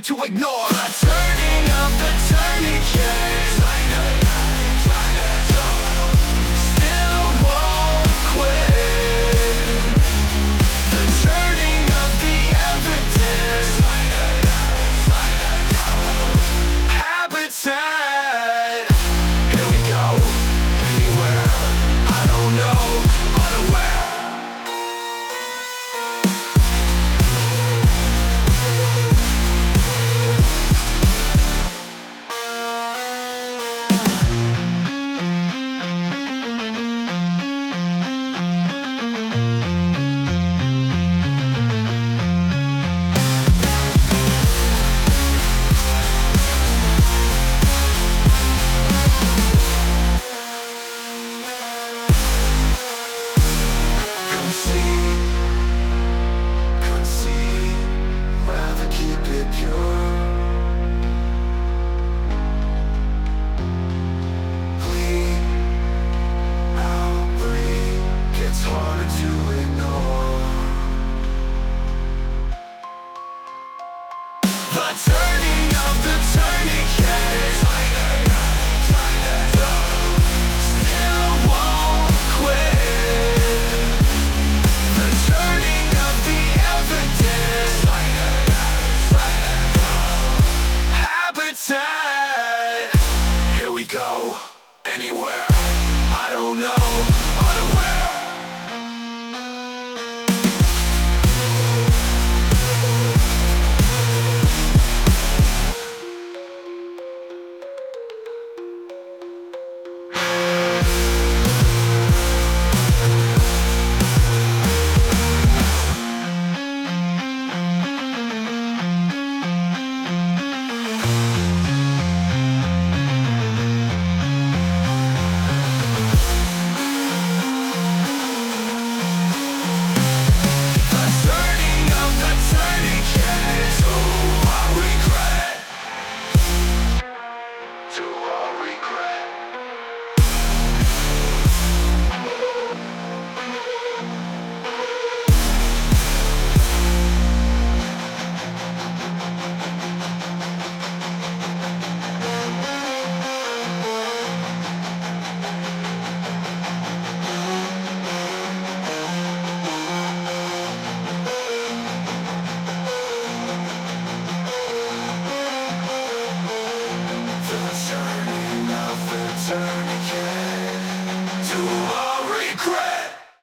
to ignore. The turning of the tourniquet still won't quit. The turning of the evidence habitat. Here we go, anywhere, I don't know, unaware. Rather keep it pure. Bleed out, breathe, gets harder to ignore. The turning of the tourniquet still won't quit. The turning of the evidence habitat. Here we go, anywhere, I don't know.